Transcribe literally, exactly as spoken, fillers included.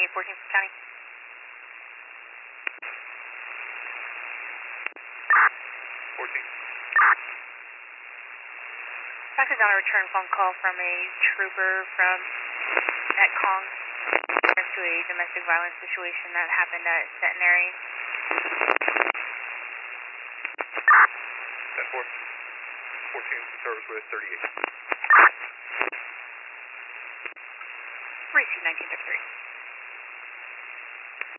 eight fourteen from county. fourteen. Factored down a return phone call from a trooper from Metcong to a domestic violence situation that happened at Centenary. ten four. fourteen service with thirty-eight. Receive nineteen fifty-three.